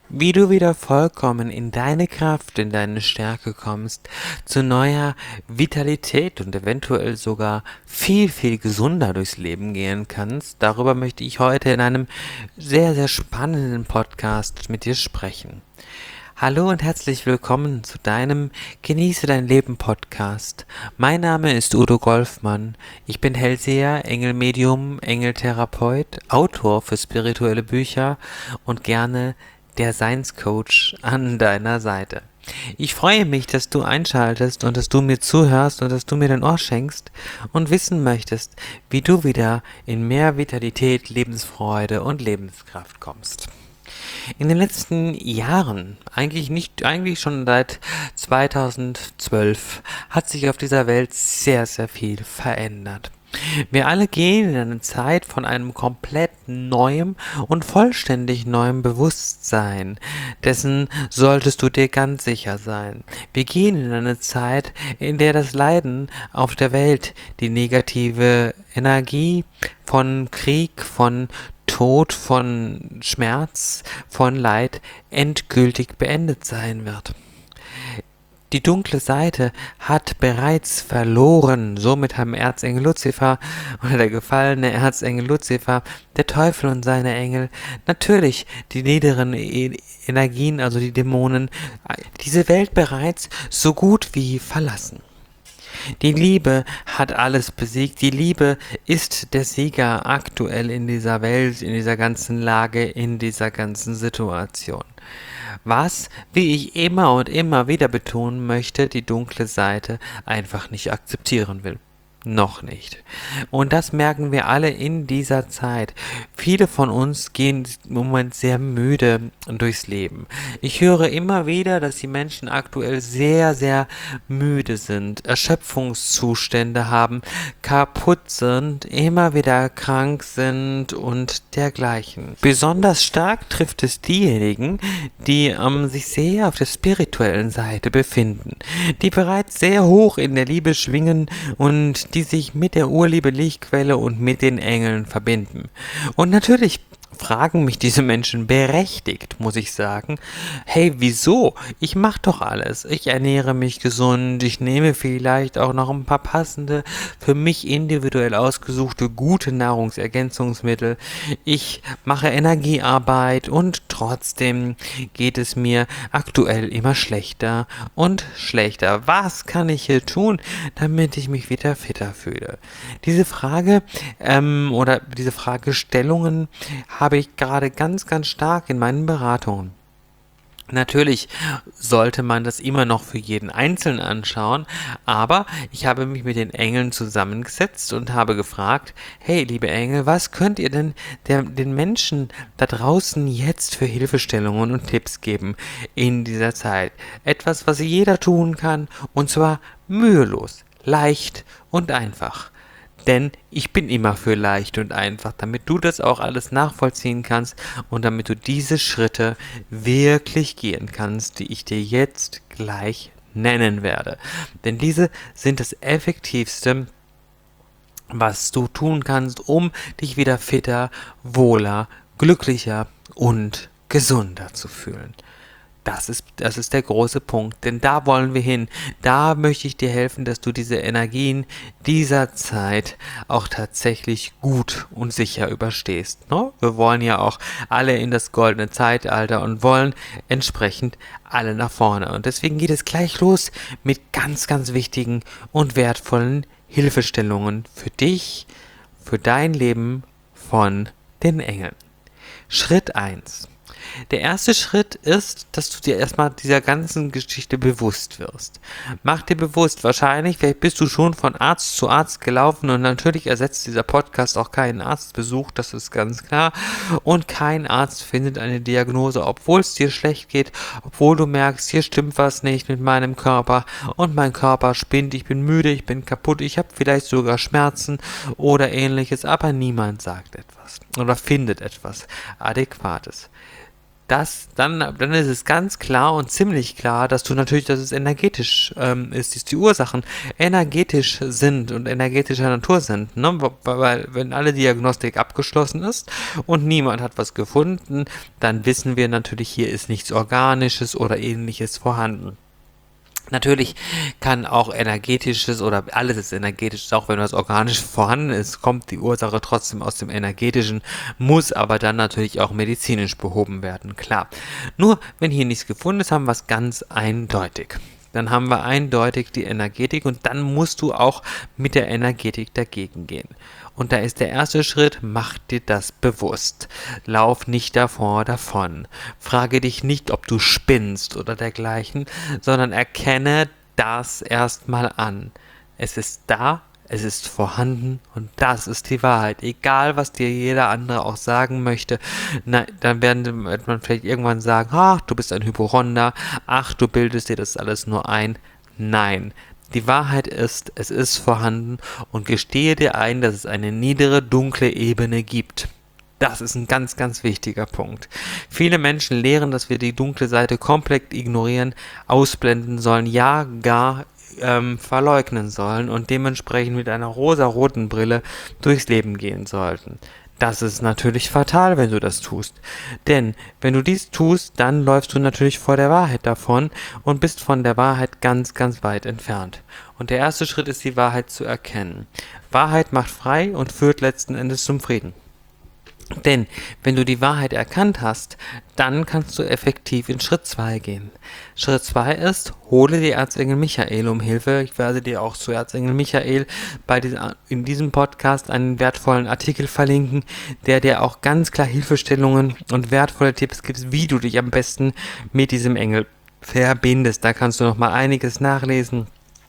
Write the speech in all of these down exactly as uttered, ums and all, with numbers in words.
wie du wieder vollkommen in deine Kraft, in deine Stärke kommst, zu neuer Vitalität und eventuell sogar viel, viel gesunder durchs Leben gehen kannst. Darüber möchte ich heute in einem sehr, sehr spannenden Podcast mit dir sprechen. Hallo und herzlich willkommen zu deinem Genieße dein Leben Podcast. Mein Name ist Udo Golfmann. Ich bin Hellseher, Engelmedium, Engeltherapeut, Autor für spirituelle Bücher und gerne der Seinscoach an deiner Seite. Ich freue mich, dass du einschaltest und dass du mir zuhörst und dass du mir dein Ohr schenkst und wissen möchtest, wie du wieder in mehr Vitalität, Lebensfreude und Lebenskraft kommst. In den letzten Jahren, eigentlich nicht, eigentlich schon seit zweitausendzwölf, hat sich auf dieser Welt sehr, sehr viel verändert. Wir alle gehen in eine Zeit von einem komplett neuen und vollständig neuen Bewusstsein. Dessen solltest du dir ganz sicher sein. Wir gehen in eine Zeit, in der das Leiden auf der Welt, die negative Energie von Krieg, von Tod, von Schmerz, von Leid endgültig beendet sein wird. Die dunkle Seite hat bereits verloren. Somit haben Erzengel Luzifer oder der gefallene Erzengel Luzifer, der Teufel und seine Engel, natürlich die niederen Energien, also die Dämonen, diese Welt bereits so gut wie verlassen. Die Liebe hat alles besiegt. Die Liebe ist der Sieger aktuell in dieser Welt, in dieser ganzen Lage, in dieser ganzen Situation. Was, wie ich immer und immer wieder betonen möchte, die dunkle Seite einfach nicht akzeptieren will. Noch nicht. Und das merken wir alle in dieser Zeit. Viele von uns gehen im Moment sehr müde durchs Leben. Ich höre immer wieder, dass die Menschen aktuell sehr, sehr müde sind, Erschöpfungszustände haben, kaputt sind, immer wieder krank sind und dergleichen. Besonders stark trifft es diejenigen, die ähm, sich sehr auf der spirituellen Seite befinden, die bereits sehr hoch in der Liebe schwingen und die sich mit der Urliebe Lichtquelle und mit den Engeln verbinden. Und natürlich fragen mich diese Menschen berechtigt, muss ich sagen, hey, wieso? Ich mache doch alles. Ich ernähre mich gesund, ich nehme vielleicht auch noch ein paar passende, für mich individuell ausgesuchte, gute Nahrungsergänzungsmittel. Ich mache Energiearbeit und trotzdem geht es mir aktuell immer schlechter und schlechter. Was kann ich hier tun, damit ich mich wieder fitter fühle? Diese Frage ähm, oder diese Fragestellungen habe ich gerade ganz, ganz stark in meinen Beratungen. Natürlich sollte man das immer noch für jeden Einzelnen anschauen, aber ich habe mich mit den Engeln zusammengesetzt und habe gefragt, hey, liebe Engel, was könnt ihr denn der, den Menschen da draußen jetzt für Hilfestellungen und Tipps geben in dieser Zeit? Etwas, was jeder tun kann, und zwar mühelos, leicht und einfach. Denn ich bin immer für leicht und einfach, damit du das auch alles nachvollziehen kannst und damit du diese Schritte wirklich gehen kannst, die ich dir jetzt gleich nennen werde. Denn diese sind das Effektivste, was du tun kannst, um dich wieder fitter, wohler, glücklicher und gesunder zu fühlen. Das ist, das ist der große Punkt, denn da wollen wir hin. Da möchte ich dir helfen, dass du diese Energien dieser Zeit auch tatsächlich gut und sicher überstehst. Ne? Wir wollen ja auch alle in das goldene Zeitalter und wollen entsprechend alle nach vorne. Und deswegen geht es gleich los mit ganz, ganz wichtigen und wertvollen Hilfestellungen für dich, für dein Leben von den Engeln. Schritt eins. Der erste Schritt ist, dass du dir erstmal dieser ganzen Geschichte bewusst wirst. Mach dir bewusst, wahrscheinlich, vielleicht bist du schon von Arzt zu Arzt gelaufen und natürlich ersetzt dieser Podcast auch keinen Arztbesuch, das ist ganz klar. Und kein Arzt findet eine Diagnose, obwohl es dir schlecht geht, obwohl du merkst, hier stimmt was nicht mit meinem Körper und mein Körper spinnt, ich bin müde, ich bin kaputt, ich habe vielleicht sogar Schmerzen oder ähnliches, aber niemand sagt etwas oder findet etwas Adäquates. das, dann, dann ist es ganz klar und ziemlich klar, dass du natürlich, dass es energetisch ähm, ist, dass die Ursachen energetisch sind und energetischer Natur sind. Ne? Weil, wenn alle Diagnostik abgeschlossen ist und niemand hat was gefunden, dann wissen wir natürlich, hier ist nichts Organisches oder Ähnliches vorhanden. Natürlich kann auch energetisches oder alles ist energetisch, auch wenn was organisch vorhanden ist, kommt die Ursache trotzdem aus dem energetischen, muss aber dann natürlich auch medizinisch behoben werden, klar. Nur, wenn hier nichts gefunden ist, haben wir es ganz eindeutig. Dann haben wir eindeutig die Energetik und dann musst du auch mit der Energetik dagegen gehen. Und da ist der erste Schritt, mach dir das bewusst. Lauf nicht davor davon. Frage dich nicht, ob du spinnst oder dergleichen, sondern erkenne das erstmal an. Es ist da, es ist vorhanden und das ist die Wahrheit. Egal, was dir jeder andere auch sagen möchte, na, dann werden, wird man vielleicht irgendwann sagen, ach, du bist ein Hypochonder, ach, du bildest dir das alles nur ein. Nein. Die Wahrheit ist, es ist vorhanden und gestehe dir ein, dass es eine niedere, dunkle Ebene gibt. Das ist ein ganz, ganz wichtiger Punkt. Viele Menschen lehren, dass wir die dunkle Seite komplett ignorieren, ausblenden sollen, ja gar ähm, verleugnen sollen und dementsprechend mit einer rosaroten Brille durchs Leben gehen sollten. Das ist natürlich fatal, wenn du das tust. Denn wenn du dies tust, dann läufst du natürlich vor der Wahrheit davon und bist von der Wahrheit ganz, ganz weit entfernt. Und der erste Schritt ist, die Wahrheit zu erkennen. Wahrheit macht frei und führt letzten Endes zum Frieden. Denn wenn du die Wahrheit erkannt hast, dann kannst du effektiv in Schritt zwei gehen. Schritt zwei ist, hole dir Erzengel Michael um Hilfe. Ich werde dir auch zu Erzengel Michael bei diesem, in diesem Podcast einen wertvollen Artikel verlinken, der dir auch ganz klar Hilfestellungen und wertvolle Tipps gibt, wie du dich am besten mit diesem Engel verbindest. Da kannst du noch mal einiges nachlesen.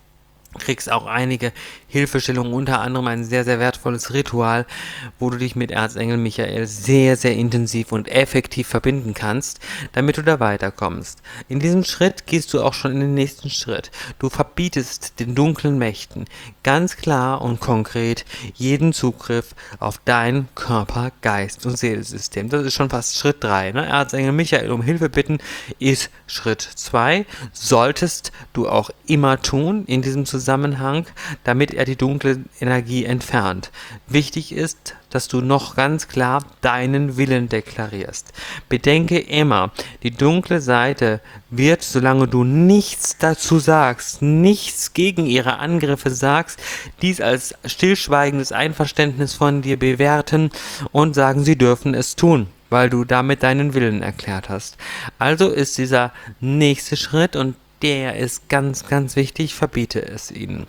Kriegst auch einige Hilfestellungen, unter anderem ein sehr, sehr wertvolles Ritual, wo du dich mit Erzengel Michael sehr, sehr intensiv und effektiv verbinden kannst, damit du da weiterkommst. In diesem Schritt gehst du auch schon in den nächsten Schritt. Du verbietest den dunklen Mächten ganz klar und konkret jeden Zugriff auf dein Körper, Geist und Seelensystem. Das ist schon fast Schritt drei. Ne? Erzengel Michael um Hilfe bitten ist Schritt zwei. Solltest du auch immer tun in diesem Zusammenhang, damit er die dunkle Energie entfernt. Wichtig ist, dass du noch ganz klar deinen Willen deklarierst. Bedenke immer, die dunkle Seite wird, solange du nichts dazu sagst, nichts gegen ihre Angriffe sagst, dies als stillschweigendes Einverständnis von dir bewerten und sagen, sie dürfen es tun, weil du damit deinen Willen erklärt hast. Also ist dieser nächste Schritt, und der ist ganz, ganz wichtig, verbiete es ihnen.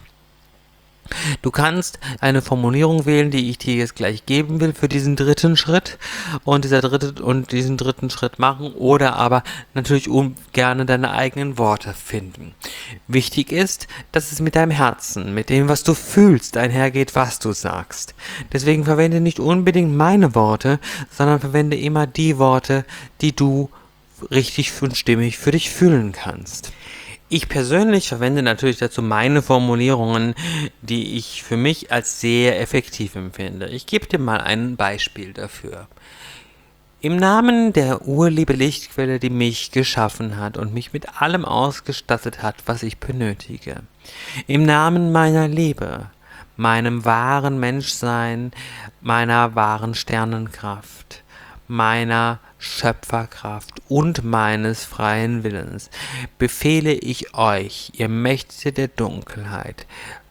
Du kannst eine Formulierung wählen, die ich dir jetzt gleich geben will für diesen dritten Schritt und dieser dritte und diesen dritten Schritt machen, oder aber natürlich um gerne deine eigenen Worte finden. Wichtig ist, dass es mit deinem Herzen, mit dem, was du fühlst, einhergeht, was du sagst. Deswegen verwende nicht unbedingt meine Worte, sondern verwende immer die Worte, die du richtig und stimmig für dich fühlen kannst. Ich persönlich verwende natürlich dazu meine Formulierungen, die ich für mich als sehr effektiv empfinde. Ich gebe dir mal ein Beispiel dafür. Im Namen der urliebe Lichtquelle, die mich geschaffen hat und mich mit allem ausgestattet hat, was ich benötige. Im Namen meiner Liebe, meinem wahren Menschsein, meiner wahren Sternenkraft, meiner Schöpferkraft und meines freien Willens befehle ich euch, ihr Mächte der Dunkelheit,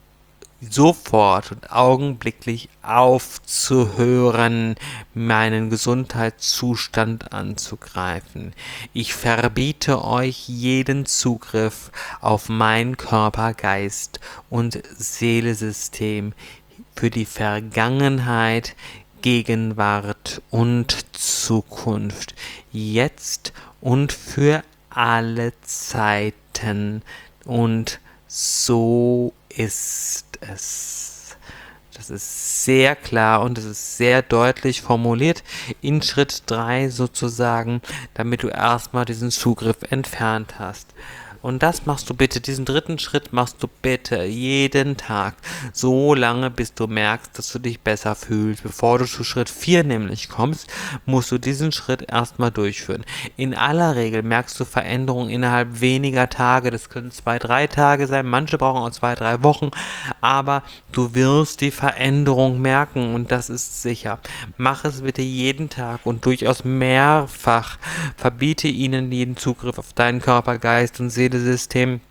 sofort und augenblicklich aufzuhören, meinen Gesundheitszustand anzugreifen. Ich verbiete euch jeden Zugriff auf mein Körper, Geist und Seelensystem für die Vergangenheit, Gegenwart und Zukunft, jetzt und für alle Zeiten, und so ist es. Das ist sehr klar und es ist sehr deutlich formuliert in Schritt drei sozusagen, damit du erstmal diesen Zugriff entfernt hast. Und das machst du bitte, diesen dritten Schritt machst du bitte jeden Tag, so lange, bis du merkst, dass du dich besser fühlst. Bevor du zu Schritt vier nämlich kommst, musst du diesen Schritt erstmal durchführen. In aller Regel merkst du Veränderungen innerhalb weniger Tage, das können zwei, drei Tage sein, manche brauchen auch zwei, drei Wochen, aber du wirst die Veränderung merken und das ist sicher. Mach es bitte jeden Tag und durchaus mehrfach. Verbiete ihnen jeden Zugriff auf deinen Körper, Geist und Seelensystem.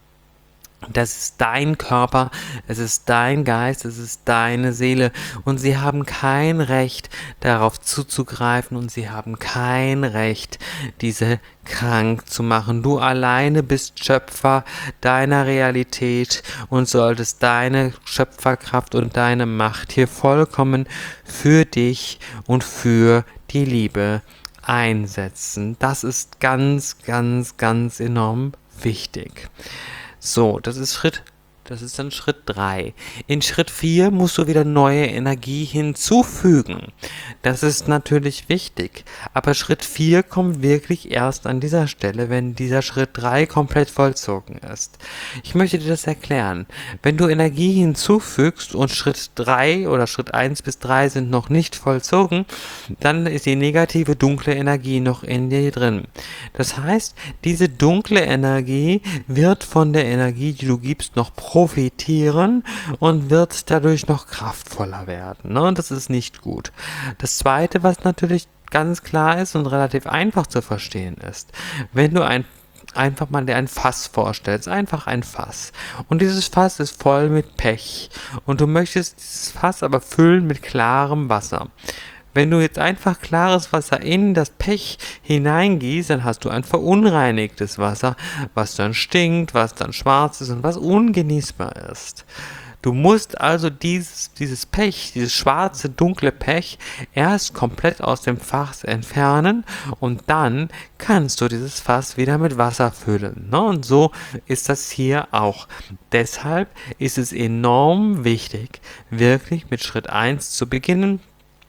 Das ist dein Körper, es ist dein Geist, es ist deine Seele und sie haben kein Recht, darauf zuzugreifen und sie haben kein Recht, diese krank zu machen. Du alleine bist Schöpfer deiner Realität und solltest deine Schöpferkraft und deine Macht hier vollkommen für dich und für die Liebe einsetzen. Das ist ganz, ganz, ganz enorm wichtig. So, das ist Schritt, das ist dann Schritt drei. In Schritt vier musst du wieder neue Energie hinzufügen. Das ist natürlich wichtig, aber Schritt vier kommt wirklich erst an dieser Stelle, wenn dieser Schritt drei komplett vollzogen ist. Ich möchte dir das erklären. Wenn du Energie hinzufügst und Schritt drei oder Schritt eins bis drei sind noch nicht vollzogen, dann ist die negative dunkle Energie noch in dir drin. Das heißt, diese dunkle Energie wird von der Energie, die du gibst, noch profitieren und wird dadurch noch kraftvoller werden. Ne? Und das ist nicht gut. Das Zweite, was natürlich ganz klar ist und relativ einfach zu verstehen ist, wenn du ein einfach mal dir ein Fass vorstellst, einfach ein Fass. Und dieses Fass ist voll mit Pech. Und du möchtest dieses Fass aber füllen mit klarem Wasser. Wenn du jetzt einfach klares Wasser in das Pech hineingießt, dann hast du ein verunreinigtes Wasser, was dann stinkt, was dann schwarz ist und was ungenießbar ist. Du musst also dieses, dieses Pech, dieses schwarze, dunkle Pech erst komplett aus dem Fass entfernen und dann kannst du dieses Fass wieder mit Wasser füllen. Ne? Und so ist das hier auch. Deshalb ist es enorm wichtig, wirklich mit Schritt eins zu beginnen,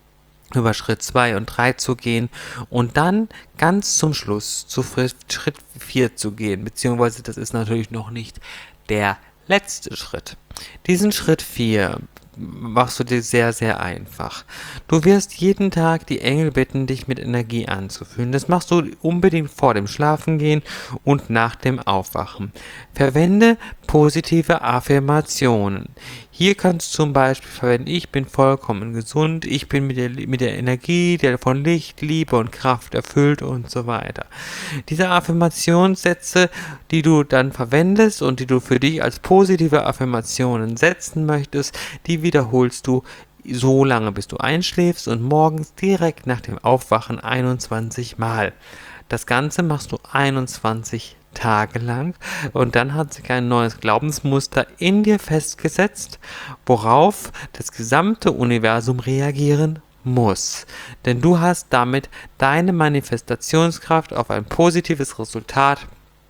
über Schritt zwei und drei zu gehen und dann ganz zum Schluss zu Schritt vier zu gehen, beziehungsweise das ist natürlich noch nicht der letzte Schritt. Diesen Schritt vier machst du dir sehr, sehr einfach. Du wirst jeden Tag die Engel bitten, dich mit Energie anzufüllen. Das machst du unbedingt vor dem Schlafengehen und nach dem Aufwachen. Verwende positive Affirmationen. Hier kannst du zum Beispiel verwenden, ich bin vollkommen gesund, ich bin mit der, mit der Energie der von Licht, Liebe und Kraft erfüllt und so weiter. Diese Affirmationssätze, die du dann verwendest und die du für dich als positive Affirmationen setzen möchtest, die wiederholst du so lange, bis du einschläfst und morgens direkt nach dem Aufwachen einundzwanzig Mal. Das Ganze machst du einundzwanzig Tage lang und dann hat sich ein neues Glaubensmuster in dir festgesetzt, worauf das gesamte Universum reagieren muss. Denn du hast damit deine Manifestationskraft auf ein positives Resultat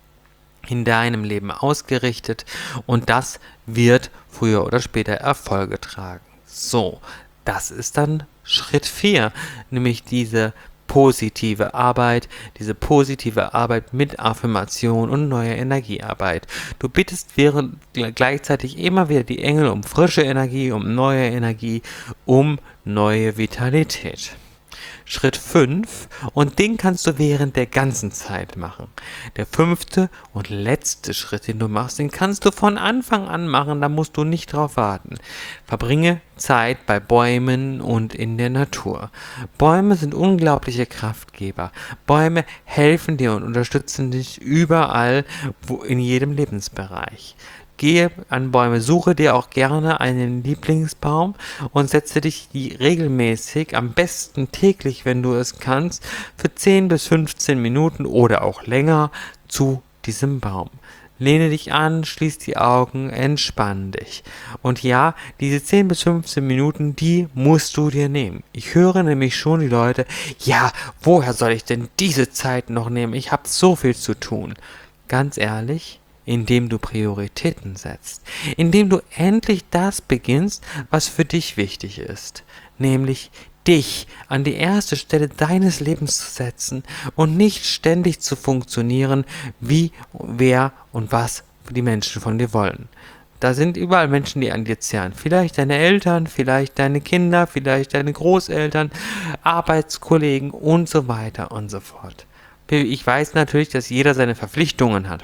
in deinem Leben ausgerichtet und das wird früher oder später Erfolge tragen. So, das ist dann Schritt vier, nämlich diese positive Arbeit, diese positive Arbeit mit Affirmation und neuer Energiearbeit. Du bittest während gleichzeitig immer wieder die Engel um frische Energie, um neue Energie, um neue Vitalität. Schritt fünf und den kannst du während der ganzen Zeit machen. Der fünfte und letzte Schritt, den du machst, den kannst du von Anfang an machen, da musst du nicht drauf warten. Verbringe Zeit bei Bäumen und in der Natur. Bäume sind unglaubliche Kraftgeber. Bäume helfen dir und unterstützen dich überall, wo, in jedem Lebensbereich. Gehe an Bäume, suche dir auch gerne einen Lieblingsbaum und setze dich regelmäßig, am besten täglich, wenn du es kannst, für zehn bis fünfzehn Minuten oder auch länger zu diesem Baum. Lehne dich an, schließ die Augen, entspann dich. Und ja, diese zehn bis fünfzehn Minuten, die musst du dir nehmen. Ich höre nämlich schon die Leute, ja, woher soll ich denn diese Zeit noch nehmen? Ich habe so viel zu tun. Ganz ehrlich, indem du Prioritäten setzt, indem du endlich das beginnst, was für dich wichtig ist, nämlich dich an die erste Stelle deines Lebens zu setzen und nicht ständig zu funktionieren, wie, wer und was die Menschen von dir wollen. Da sind überall Menschen, die an dir zehren. Vielleicht deine Eltern, vielleicht deine Kinder, vielleicht deine Großeltern, Arbeitskollegen und so weiter und so fort. Ich weiß natürlich, dass jeder seine Verpflichtungen hat,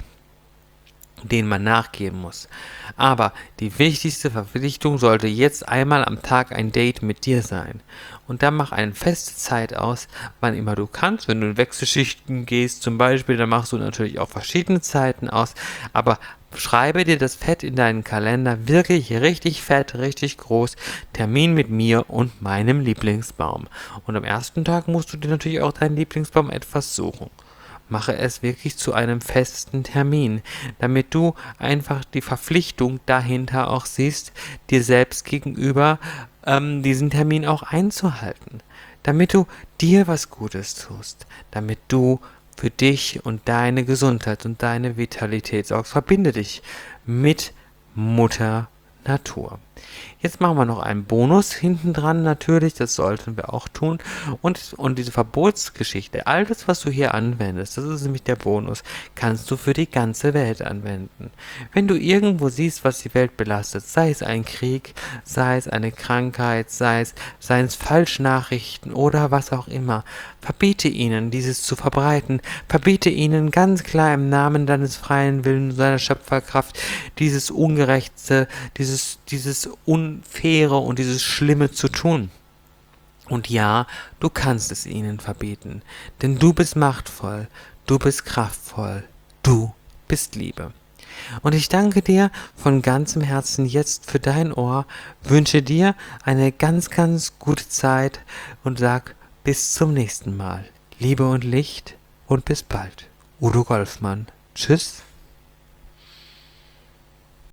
denen man nachgehen muss. Aber die wichtigste Verpflichtung sollte jetzt einmal am Tag ein Date mit dir sein. Und dann mach eine feste Zeit aus, wann immer du kannst. Wenn du in Wechselschichten gehst zum Beispiel, dann machst du natürlich auch verschiedene Zeiten aus. Aber schreibe dir das fett in deinen Kalender, wirklich richtig fett, richtig groß, Termin mit mir und meinem Lieblingsbaum. Und am ersten Tag musst du dir natürlich auch deinen Lieblingsbaum etwas suchen. Mache es wirklich zu einem festen Termin, damit du einfach die Verpflichtung dahinter auch siehst, dir selbst gegenüber ähm, diesen Termin auch einzuhalten. Damit du dir was Gutes tust, damit du für dich und deine Gesundheit und deine Vitalität sorgst. Verbinde dich mit Mutter Natur. Jetzt machen wir noch einen Bonus hinten dran, natürlich, das sollten wir auch tun. Und, und diese Verbotsgeschichte, all das, was du hier anwendest, das ist nämlich der Bonus, kannst du für die ganze Welt anwenden. Wenn du irgendwo siehst, was die Welt belastet, sei es ein Krieg, sei es eine Krankheit, sei es, sei es Falschnachrichten oder was auch immer, verbiete ihnen, dieses zu verbreiten, verbiete ihnen ganz klar im Namen deines freien Willens, deiner Schöpferkraft, dieses Ungerechte, dieses, dieses Unfaire und dieses Schlimme zu tun. Und ja, du kannst es ihnen verbieten, denn du bist machtvoll, du bist kraftvoll, du bist Liebe. Und ich danke dir von ganzem Herzen jetzt für dein Ohr, wünsche dir eine ganz, ganz gute Zeit und sag bis zum nächsten Mal. Liebe und Licht und bis bald. Udo Golfmann. Tschüss.